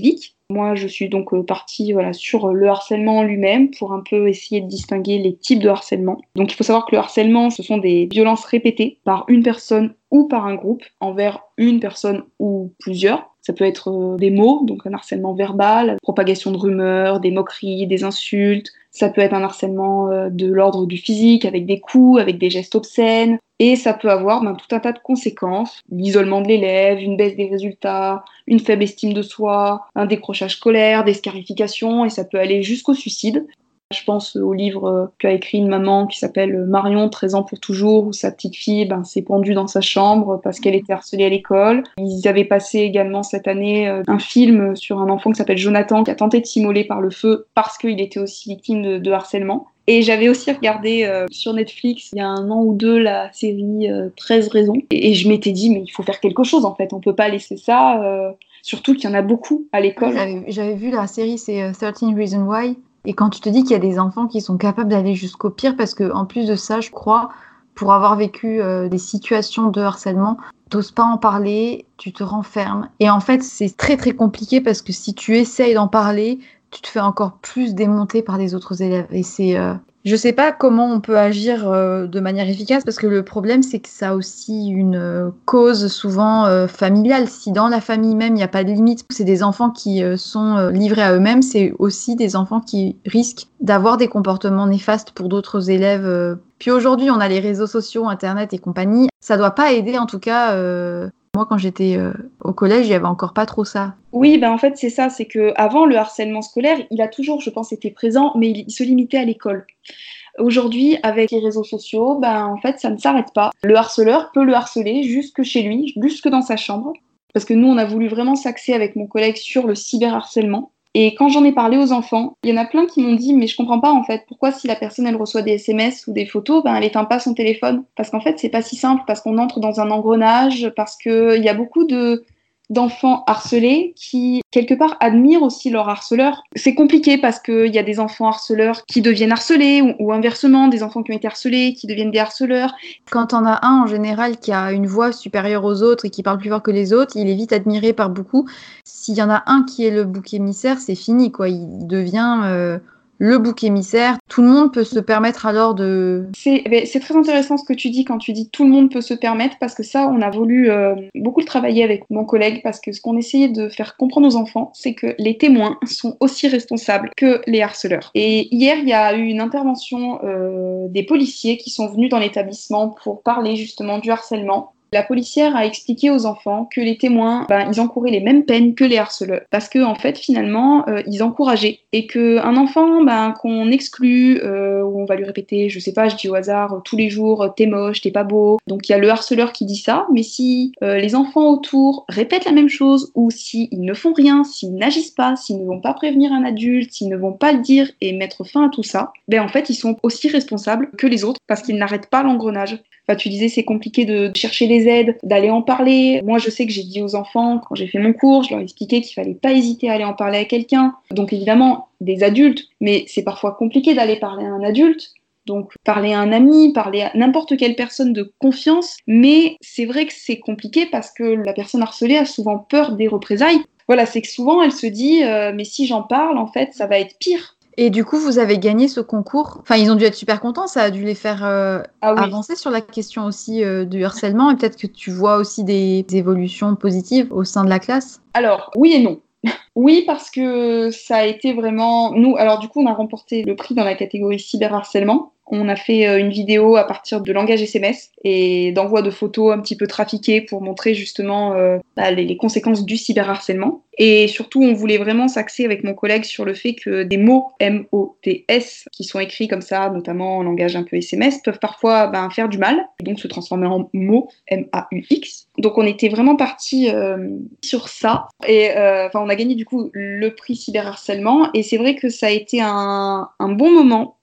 Moi, je suis donc euh, partie voilà, sur le harcèlement lui-même pour un peu essayer de distinguer les types de harcèlement. Donc il faut savoir que le harcèlement, ce sont des violences répétées par une personne ou par un groupe envers une personne ou plusieurs. Ça peut être euh, des mots, donc un harcèlement verbal, propagation de rumeurs, des moqueries, des insultes. Ça peut être un harcèlement euh, de l'ordre du physique, avec des coups, avec des gestes obscènes. Et ça peut avoir ben, tout un tas de conséquences. L'isolement de l'élève, une baisse des résultats, une faible estime de soi, un décrochage scolaire, des scarifications, et ça peut aller jusqu'au suicide. Je pense au livre qu'a écrit une maman qui s'appelle Marion, treize ans pour toujours, où sa petite fille ben, s'est pendue dans sa chambre parce qu'elle était harcelée à l'école. Ils avaient passé également cette année un film sur un enfant qui s'appelle Jonathan, qui a tenté de s'immoler par le feu parce qu'il était aussi victime de, de harcèlement. Et j'avais aussi regardé euh, sur Netflix, il y a un an ou deux, la série euh, treize raisons. Et, et je m'étais dit, mais il faut faire quelque chose en fait, on peut pas laisser ça, euh, surtout qu'il y en a beaucoup à l'école. J'avais, j'avais vu la série, c'est euh, treize Reasons Why. Et quand tu te dis qu'il y a des enfants qui sont capables d'aller jusqu'au pire, parce que en plus de ça, je crois, pour avoir vécu euh, des situations de harcèlement, t'oses pas en parler, tu te renfermes. Et en fait, c'est très très compliqué parce que si tu essayes d'en parler, tu te fais encore plus démonter par les autres élèves. Et c'est, euh... je sais pas comment on peut agir euh, de manière efficace, parce que le problème, c'est que ça a aussi une euh, cause souvent euh, familiale. Si dans la famille même, il n'y a pas de limite, c'est des enfants qui euh, sont euh, livrés à eux-mêmes, c'est aussi des enfants qui risquent d'avoir des comportements néfastes pour d'autres élèves. Euh. Puis aujourd'hui, on a les réseaux sociaux, Internet et compagnie. Ça doit pas aider, en tout cas... Euh... Moi, quand j'étais euh, au collège, il n'y avait encore pas trop ça. Oui, ben en fait, c'est ça. C'est qu'avant, le harcèlement scolaire, il a toujours, je pense, été présent, mais il, il se limitait à l'école. Aujourd'hui, avec les réseaux sociaux, ben, en fait, ça ne s'arrête pas. Le harceleur peut le harceler jusque chez lui, jusque dans sa chambre. Parce que nous, on a voulu vraiment s'axer avec mon collègue sur le cyberharcèlement. Et quand j'en ai parlé aux enfants, il y en a plein qui m'ont dit « mais je comprends pas en fait, pourquoi si la personne elle reçoit des S M S ou des photos, ben, elle éteint pas son téléphone ?» Parce qu'en fait, c'est pas si simple, parce qu'on entre dans un engrenage, parce qu'il y a beaucoup de... d'enfants harcelés qui, quelque part, admirent aussi leur harceleur. C'est compliqué parce qu'il y a des enfants harceleurs qui deviennent harcelés ou, ou inversement, des enfants qui ont été harcelés qui deviennent des harceleurs. Quand on a un, en général, qui a une voix supérieure aux autres et qui parle plus fort que les autres, il est vite admiré par beaucoup. S'il y en a un qui est le bouc émissaire, c'est fini, quoi. Il devient... Euh... le bouc émissaire, tout le monde peut se permettre alors de... C'est, c'est très intéressant ce que tu dis quand tu dis tout le monde peut se permettre, parce que ça, on a voulu euh, beaucoup le travailler avec mon collègue, parce que ce qu'on essayait de faire comprendre aux enfants, c'est que les témoins sont aussi responsables que les harceleurs. Et hier, il y a eu une intervention euh, des policiers qui sont venus dans l'établissement pour parler justement du harcèlement. La policière a expliqué aux enfants que les témoins, ben, ils encouraient les mêmes peines que les harceleurs. Parce que, en fait, finalement, euh, ils encourageaient. Et qu'un enfant, ben, qu'on exclut, euh, où on va lui répéter, je sais pas, je dis au hasard, euh, tous les jours, euh, t'es moche, t'es pas beau. Donc, il y a le harceleur qui dit ça. Mais si euh, les enfants autour répètent la même chose, ou s'ils ne font rien, s'ils n'agissent pas, s'ils ne vont pas prévenir un adulte, s'ils ne vont pas le dire et mettre fin à tout ça, ben, en fait, ils sont aussi responsables que les autres parce qu'ils n'arrêtent pas l'engrenage. Enfin, tu disais, c'est compliqué de chercher les aides, d'aller en parler. Moi, je sais que j'ai dit aux enfants, quand j'ai fait mon cours, je leur ai expliqué qu'il fallait pas hésiter à aller en parler à quelqu'un. Donc évidemment, des adultes, mais c'est parfois compliqué d'aller parler à un adulte. Donc parler à un ami, parler à n'importe quelle personne de confiance. Mais c'est vrai que c'est compliqué parce que la personne harcelée a souvent peur des représailles. Voilà, c'est que souvent, elle se dit, euh, mais si j'en parle, en fait, ça va être pire. Et du coup, vous avez gagné ce concours. Enfin, ils ont dû être super contents. Ça a dû les faire euh, ah oui. avancer sur la question aussi euh, du harcèlement. Et peut-être que tu vois aussi des, des évolutions positives au sein de la classe. Alors, oui et non. Oui, parce que ça a été vraiment... Nous, alors du coup, on a remporté le prix dans la catégorie cyberharcèlement. On a fait une vidéo à partir de langage S M S et d'envoi de photos un petit peu trafiquées pour montrer justement euh, bah, les, les conséquences du cyberharcèlement. Et surtout, on voulait vraiment s'axer avec mon collègue sur le fait que des mots M O T S qui sont écrits comme ça, notamment en langage un peu S M S, peuvent parfois ben, faire du mal et donc se transformer en mots M A U X. Donc on était vraiment partis euh, sur ça. Et euh, enfin, on a gagné du coup le prix cyberharcèlement et c'est vrai que ça a été un, un bon moment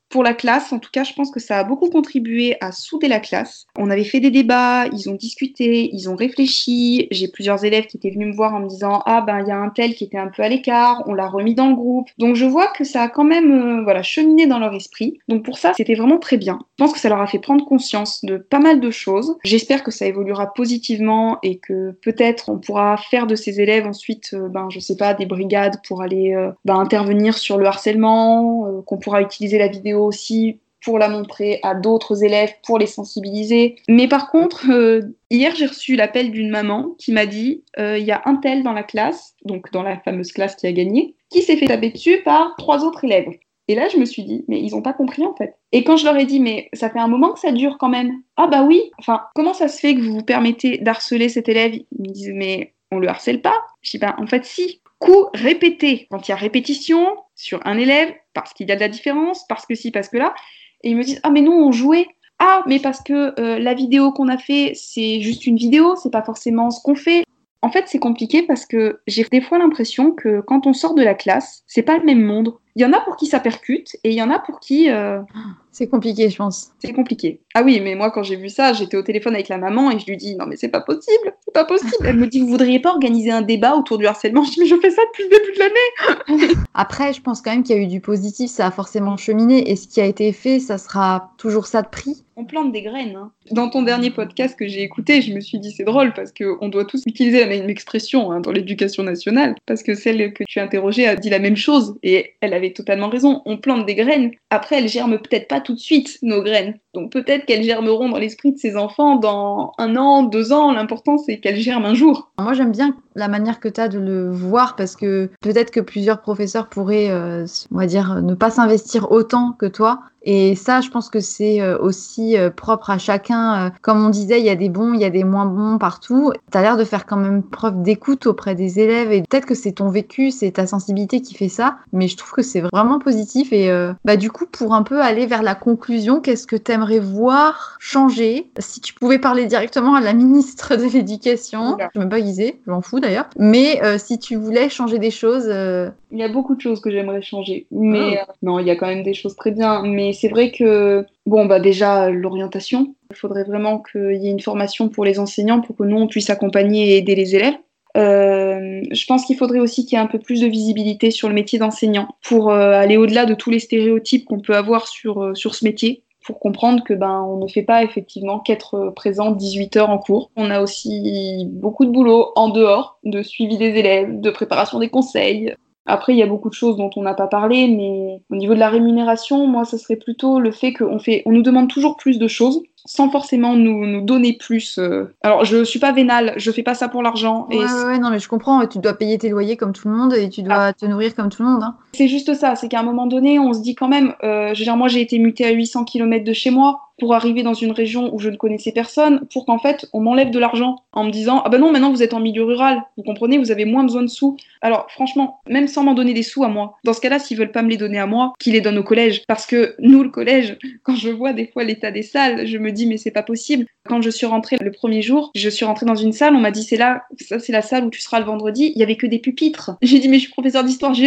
Pour la classe, en tout cas, je pense que ça a beaucoup contribué à souder la classe. On avait fait des débats, ils ont discuté, ils ont réfléchi. J'ai plusieurs élèves qui étaient venus me voir en me disant « Ah, ben, il y a un tel qui était un peu à l'écart, on l'a remis dans le groupe. » Donc, je vois que ça a quand même euh, voilà, cheminé dans leur esprit. Donc, pour ça, c'était vraiment très bien. Je pense que ça leur a fait prendre conscience de pas mal de choses. J'espère que ça évoluera positivement et que peut-être on pourra faire de ces élèves ensuite, euh, ben, je sais pas, des brigades pour aller euh, ben, intervenir sur le harcèlement, euh, qu'on pourra utiliser la vidéo aussi pour la montrer à d'autres élèves, pour les sensibiliser. Mais par contre, euh, hier, j'ai reçu l'appel d'une maman qui m'a dit euh, il y a un tel dans la classe, donc dans la fameuse classe qui a gagné, qui s'est fait taper dessus par trois autres élèves. Et là, je me suis dit, mais ils n'ont pas compris en fait. Et quand je leur ai dit, mais ça fait un moment que ça dure quand même. Ah bah oui, enfin, comment ça se fait que vous vous permettez d'harceler cet élève? Ils me disent, mais on le harcèle pas. Je dis, ben en fait, si. Coup répété. Quand il y a répétition sur un élève, parce qu'il y a de la différence, parce que si, parce que là. Et ils me disent, ah mais nous, on jouait. Ah, mais parce que euh, la vidéo qu'on a fait, c'est juste une vidéo, c'est pas forcément ce qu'on fait. En fait, c'est compliqué parce que j'ai des fois l'impression que quand on sort de la classe, c'est pas le même monde. Il y en a pour qui ça percute et il y en a pour qui... Euh... C'est compliqué, je pense. C'est compliqué. Ah oui, mais moi, quand j'ai vu ça, j'étais au téléphone avec la maman et je lui dis « Non, mais c'est pas possible, c'est pas possible !» Elle me dit « Vous voudriez pas organiser un débat autour du harcèlement ?» Je dis « Mais je fais ça depuis le début de l'année !» Après, je pense quand même qu'il y a eu du positif, ça a forcément cheminé et ce qui a été fait, ça sera toujours ça de prix. On plante des graines. Hein. Dans ton dernier podcast que j'ai écouté, je me suis dit c'est drôle parce qu'on doit tous utiliser la même expression hein, dans l'éducation nationale parce que celle que tu as interrogée a dit la même chose et elle avait totalement raison. On plante des graines. Après, elles germent peut-être pas tout de suite, nos graines. Donc peut-être qu'elles germeront dans l'esprit de ces enfants dans un an, deux ans. L'important, c'est qu'elles germent un jour. Moi, j'aime bien la manière que tu as de le voir parce que peut-être que plusieurs professeurs pourraient, euh, on va dire, ne pas s'investir autant que toi. Et ça, je pense que c'est aussi propre à chacun. Comme on disait, il y a des bons, il y a des moins bons partout. Tu as l'air de faire quand même preuve d'écoute auprès des élèves. Et peut-être que c'est ton vécu, c'est ta sensibilité qui fait ça. Mais je trouve que c'est vraiment positif. Et euh, bah, du coup, pour un peu aller vers la conclusion, qu'est-ce que tu aimerais voir changer? Si tu pouvais parler directement à la ministre de l'Éducation, Oula. je ne sais même pas qui c'est, je m'en fous d'ailleurs. Mais euh, si tu voulais changer des choses... Euh... Il y a beaucoup de choses que j'aimerais changer. Mais oh. euh, non, il y a quand même des choses très bien. Mais c'est vrai que, bon, bah déjà, l'orientation. Il faudrait vraiment qu'il y ait une formation pour les enseignants pour que nous, on puisse accompagner et aider les élèves. Euh, je pense qu'il faudrait aussi qu'il y ait un peu plus de visibilité sur le métier d'enseignant pour euh, aller au-delà de tous les stéréotypes qu'on peut avoir sur, euh, sur ce métier. Pour comprendre que ben on ne fait pas effectivement qu'être présent dix-huit heures en cours. On a aussi beaucoup de boulot en dehors, de suivi des élèves, de préparation des conseils. Après, il y a beaucoup de choses dont on n'a pas parlé, mais au niveau de la rémunération, moi, ce serait plutôt le fait qu'on fait, on nous demande toujours plus de choses, sans forcément nous, nous donner plus. Euh... Alors, je suis pas vénale, je fais pas ça pour l'argent. Ouais, et ouais, ouais, non, mais je comprends, tu dois payer tes loyers comme tout le monde et tu dois ah. te nourrir comme tout le monde. Hein. C'est juste ça, c'est qu'à un moment donné, on se dit quand même, euh, je veux dire, moi, j'ai été mutée à huit cents kilomètres de chez moi pour arriver dans une région où je ne connaissais personne, pour qu'en fait, on m'enlève de l'argent en me disant « Ah ben non, maintenant vous êtes en milieu rural, vous comprenez, vous avez moins besoin de sous. » Alors franchement, même sans m'en donner des sous à moi, dans ce cas-là, s'ils veulent pas me les donner à moi, qu'ils les donnent au collège. Parce que nous, le collège, quand je vois des fois l'état des salles, je me dis « Mais c'est pas possible. » Quand je suis rentrée le premier jour, je suis rentrée dans une salle, on m'a dit « C'est là, ça c'est la salle où tu seras le vendredi. » Il y avait que des pupitres. J'ai dit « Mais je suis professeure d'histoire géo !»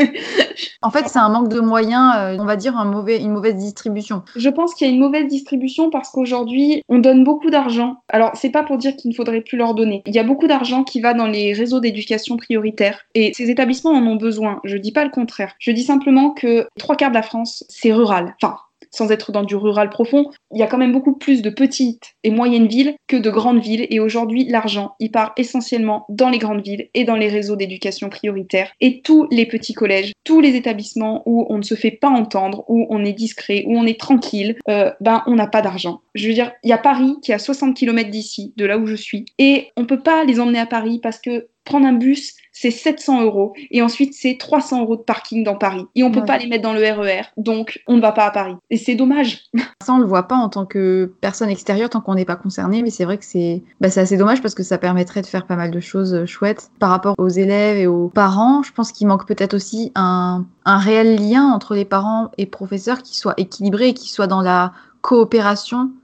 En fait, c'est un manque de moyens, euh, on va dire un mauvais, une mauvaise distribution. Je pense qu'il y a une mauvaise distribution parce qu'aujourd'hui, on donne beaucoup d'argent. Alors, c'est pas pour dire qu'il ne faudrait plus leur donner. Il y a beaucoup d'argent qui va dans les réseaux d'éducation prioritaire et ces établissements en ont besoin. Je dis pas le contraire. Je dis simplement que trois quarts de la France, c'est rural. Enfin, sans être dans du rural profond, il y a quand même beaucoup plus de petites et moyennes villes que de grandes villes. Et aujourd'hui, l'argent, il part essentiellement dans les grandes villes et dans les réseaux d'éducation prioritaire. Et tous les petits collèges, tous les établissements où on ne se fait pas entendre, où on est discret, où on est tranquille, euh, ben on n'a pas d'argent. Je veux dire, il y a Paris qui est à soixante kilomètres d'ici, de là où je suis. Et on peut pas les emmener à Paris parce que prendre un bus, c'est sept cents euros. Et ensuite, c'est trois cents euros de parking dans Paris. Et on ne peut ouais. pas les mettre dans le R E R. Donc, on ne va pas à Paris. Et c'est dommage. Ça, on ne le voit pas en tant que personne extérieure, tant qu'on n'est pas concerné. Mais c'est vrai que c'est... Bah, c'est assez dommage parce que ça permettrait de faire pas mal de choses chouettes. Par rapport aux élèves et aux parents, je pense qu'il manque peut-être aussi un, un réel lien entre les parents et professeurs qui soit équilibré et qui soit dans la coopération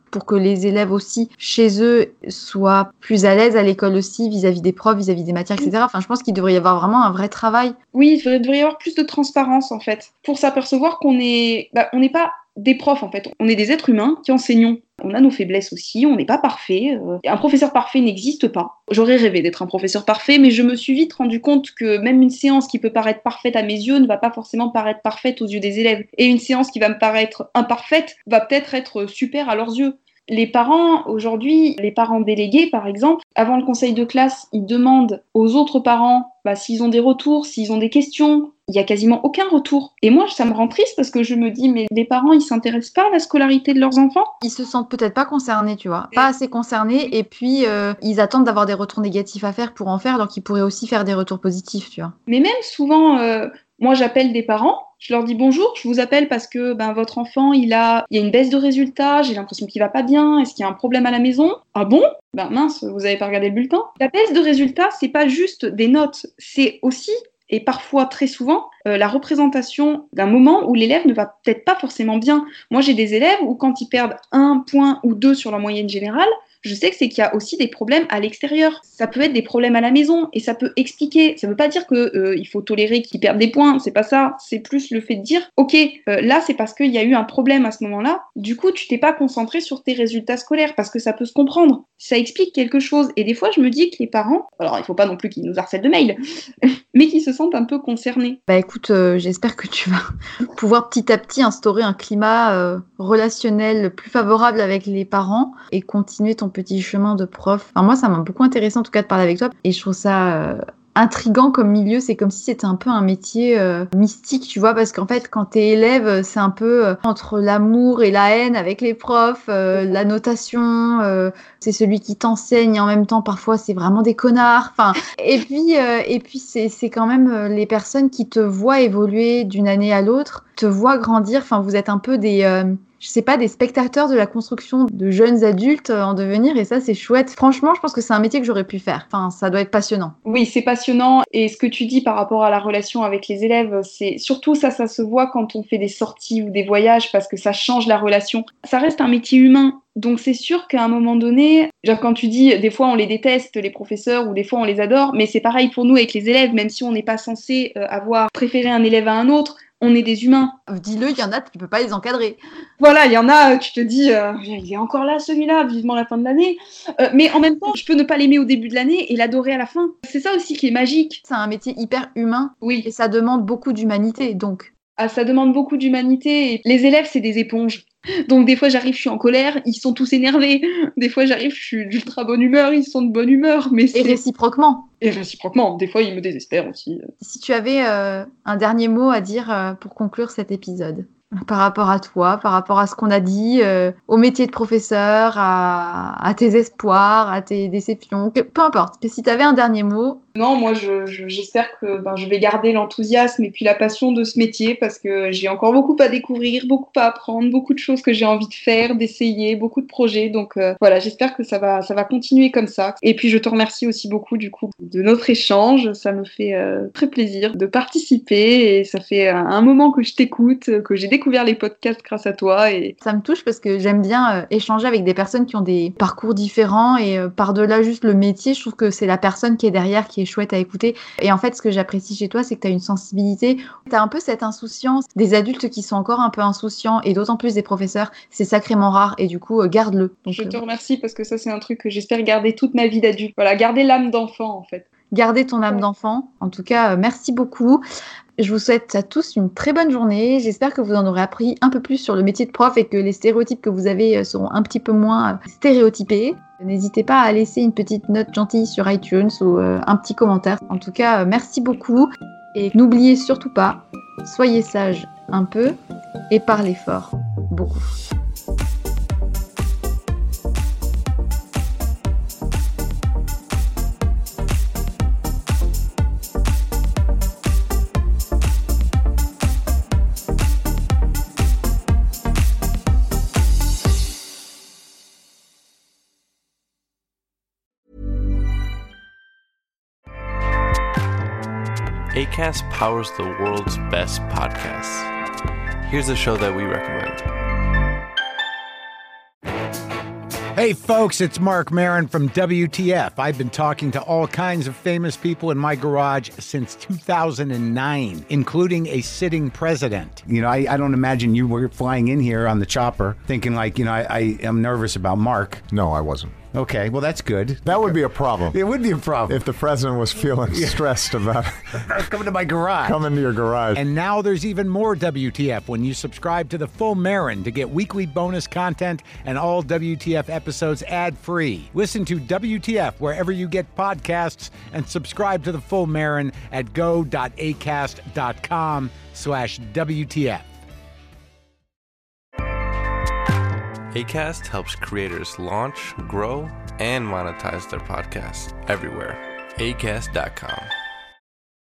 pour que les élèves aussi, chez eux, soient plus à l'aise à l'école aussi, vis-à-vis des profs, vis-à-vis des matières, et cetera. Enfin, je pense qu'il devrait y avoir vraiment un vrai travail. Oui, il devrait, devrait y avoir plus de transparence, en fait, pour s'apercevoir qu'on est, bah, on n'est pas des profs, en fait. On est des êtres humains qui enseignons. On a nos faiblesses aussi, on n'est pas parfait. Euh, un professeur parfait n'existe pas. J'aurais rêvé d'être un professeur parfait, mais je me suis vite rendu compte que même une séance qui peut paraître parfaite à mes yeux ne va pas forcément paraître parfaite aux yeux des élèves. Et une séance qui va me paraître imparfaite va peut-être être super à leurs yeux. Les parents, aujourd'hui, les parents délégués, par exemple, avant le conseil de classe, ils demandent aux autres parents bah, s'ils ont des retours, s'ils ont des questions. Il n'y a quasiment aucun retour. Et moi, ça me rend triste parce que je me dis, mais les parents, ils s'intéressent pas à la scolarité de leurs enfants. Ils se sentent peut-être pas concernés, tu vois. Pas assez concernés. Et puis, euh, ils attendent d'avoir des retours négatifs à faire pour en faire, alors qu'ils pourraient aussi faire des retours positifs, tu vois. Mais même souvent, euh, moi, j'appelle des parents. Je leur dis bonjour, je vous appelle parce que ben, votre enfant, il a, il y a une baisse de résultats, j'ai l'impression qu'il va pas bien, est-ce qu'il y a un problème à la maison? Ah bon? Ben mince, vous avez pas regardé le bulletin? La baisse de résultats, c'est pas juste des notes, c'est aussi, et parfois très souvent, euh, la représentation d'un moment où l'élève ne va peut-être pas forcément bien. Moi, j'ai des élèves où quand ils perdent un point ou deux sur leur moyenne générale, je sais que c'est qu'il y a aussi des problèmes à l'extérieur. Ça peut être des problèmes à la maison et ça peut expliquer. Ça ne veut pas dire qu'il euh, faut tolérer qu'ils perdent des points, c'est pas ça. C'est plus le fait de dire, ok, euh, là c'est parce qu'il y a eu un problème à ce moment-là. Du coup, tu t'es pas concentré sur tes résultats scolaires parce que ça peut se comprendre. Ça explique quelque chose. Et des fois, je me dis que les parents, alors il faut pas non plus qu'ils nous harcèlent de mails, mais qu'ils se sentent un peu concernés. Bah écoute, euh, j'espère que tu vas pouvoir petit à petit instaurer un climat euh, relationnel plus favorable avec les parents et continuer ton petit chemin de prof. Enfin, moi, ça m'a beaucoup intéressé en tout cas de parler avec toi et je trouve ça euh, intriguant comme milieu. C'est comme si c'était un peu un métier euh, mystique, tu vois, parce qu'en fait, quand t'es élève, c'est un peu euh, entre l'amour et la haine avec les profs, euh, la notation, euh, c'est celui qui t'enseigne et en même temps, parfois, c'est vraiment des connards. Enfin, et puis, euh, et puis c'est, c'est quand même euh, les personnes qui te voient évoluer d'une année à l'autre, te voient grandir. Enfin, vous êtes un peu des... Euh, je sais pas, des spectateurs de la construction de jeunes adultes en devenir, et ça, c'est chouette. Franchement, je pense que c'est un métier que j'aurais pu faire. Enfin, ça doit être passionnant. Oui, c'est passionnant, et ce que tu dis par rapport à la relation avec les élèves, c'est surtout ça, ça se voit quand on fait des sorties ou des voyages, parce que ça change la relation. Ça reste un métier humain. Donc c'est sûr qu'à un moment donné, genre quand tu dis des fois on les déteste, les professeurs, ou des fois on les adore, mais c'est pareil pour nous avec les élèves, même si on n'est pas censé euh, avoir préféré un élève à un autre, on est des humains. Dis-le, il y en a, tu peux pas les encadrer. Voilà, il y en a, tu te dis, euh, il est encore là celui-là, vivement la fin de l'année. Euh, mais en même temps, je peux ne pas l'aimer au début de l'année et l'adorer à la fin. C'est ça aussi qui est magique. C'est un métier hyper humain. Oui. Et ça demande beaucoup d'humanité, donc. Ah, ça demande beaucoup d'humanité. Et les élèves, c'est des éponges. Donc des fois j'arrive, je suis en colère, ils sont tous énervés. Des fois j'arrive, je suis d'ultra bonne humeur, ils sont de bonne humeur. Mais c'est... Et réciproquement. Et réciproquement, des fois ils me désespèrent aussi. Si tu avais euh, un dernier mot à dire euh, pour conclure cet épisode, par rapport à toi, par rapport à ce qu'on a dit, euh, au métier de professeur, à, à tes espoirs, à tes déceptions, que, peu importe. Si tu avais un dernier mot... Non, moi je, je, j'espère que ben, je vais garder l'enthousiasme et puis la passion de ce métier parce que j'ai encore beaucoup à découvrir, beaucoup à apprendre, beaucoup de choses que j'ai envie de faire, d'essayer, beaucoup de projets. Donc euh, voilà, j'espère que ça va, ça va continuer comme ça. Et puis je te remercie aussi beaucoup du coup de notre échange. Ça me fait euh, très plaisir de participer et ça fait un, un moment que je t'écoute, que j'ai découvert les podcasts grâce à toi. Et... Ça me touche parce que j'aime bien euh, échanger avec des personnes qui ont des parcours différents et euh, par-delà juste le métier, je trouve que c'est la personne qui est derrière qui est chouette à écouter. Et en fait, ce que j'apprécie chez toi, c'est que tu as une sensibilité. Tu as un peu cette insouciance des adultes qui sont encore un peu insouciants et d'autant plus des professeurs. C'est sacrément rare et du coup, euh, garde-le. Donc, je te euh... remercie parce que ça, c'est un truc que j'espère garder toute ma vie d'adulte. Voilà, garder l'âme d'enfant en fait. Garder ton âme d'enfant. En tout cas, euh, merci beaucoup. Je vous souhaite à tous une très bonne journée. J'espère que vous en aurez appris un peu plus sur le métier de prof et que les stéréotypes que vous avez seront un petit peu moins stéréotypés. N'hésitez pas à laisser une petite note gentille sur iTunes ou euh, un petit commentaire. En tout cas, euh, merci beaucoup. Et n'oubliez surtout pas, soyez sages un peu et parlez fort beaucoup. Acast powers the world's best podcasts. Here's a show that we recommend. Hey folks, it's Mark Maron from W T F. I've been talking to all kinds of famous people in my garage since two thousand nine, including a sitting president. You know, I, I don't imagine you were flying in here on the chopper thinking like, you know, I, I am nervous about Mark. No, I wasn't. Okay, well, that's good. That would be a problem. It would be a problem. If the president was feeling stressed about coming to my garage. Coming to your garage. And now there's even more W T F when you subscribe to the Full Marin to get weekly bonus content and all W T F episodes ad-free. Listen to W T F wherever you get podcasts and subscribe to the Full Marin at go.acast.com slash WTF. Acast helps creators launch, grow, and monetize their podcasts everywhere. acast dot com.